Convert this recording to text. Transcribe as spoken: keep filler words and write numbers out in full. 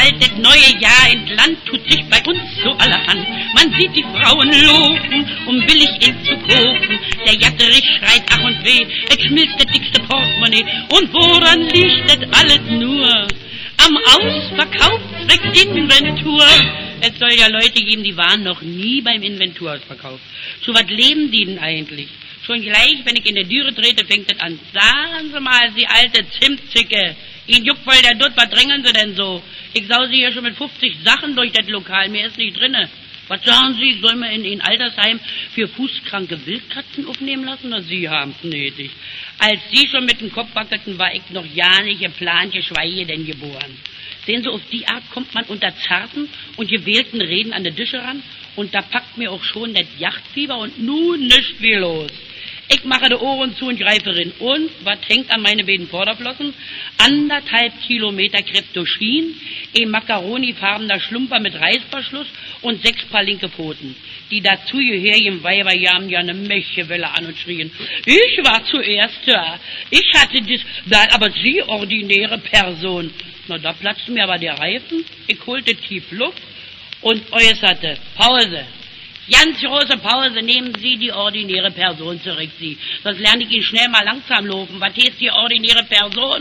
bald das neue Jahr ins Land, tut sich bei uns so allerhand. Man sieht die Frauen loben, um billig Ink zu kaufen. Der Jatterich schreit ach und weh, es schmilzt das dickste Portemonnaie. Und woran liegt das alles nur? Am Ausverkaufszweck Inventur. Es soll ja Leute geben, die waren noch nie beim Inventurausverkauf. Zu was leben die denn eigentlich? Schon gleich, wenn ich in der Türe trete, fängt das an. Sagen Sie mal, Sie alte Zimtzicke, Ihnen juckt voll der Dutt, was drängen Sie denn so? Ich sause hier schon mit fünfzig Sachen durch das Lokal, mehr ist nicht drinne. Was sagen Sie, ich soll mir in ein Altersheim für fußkranke Wildkatzen aufnehmen lassen? Na, Sie haben's nötig. Als Sie schon mit dem Kopf wackelten, war ich noch ja nicht geplant, geschweige denn geboren. Sehen Sie, auf die Art kommt man unter zarten und gewählten Reden an die Tische ran und da packt mir auch schon das Yachtfieber und nun nischt wie los. Ich mache die Ohren zu und greife rein. Und, was hängt an meine beiden Vorderflossen? Anderthalb Kilometer Kreptoschin, ein macaronifarbener Schlumper mit Reißverschluss und sechs Paar linke Pfoten. Die dazugehörigen Weiber jahmen ja eine Mächewelle an und schrien, ich war zuerst da, ich hatte das, da, aber Sie, ordinäre Person. Na, da platzte mir aber der Reifen, ich holte tief Luft und äußerte, Pause. Ganz große Pause, nehmen Sie die ordinäre Person zurück, Sie. Sonst lerne ich Ihnen schnell mal langsam laufen. Was heißt die ordinäre Person?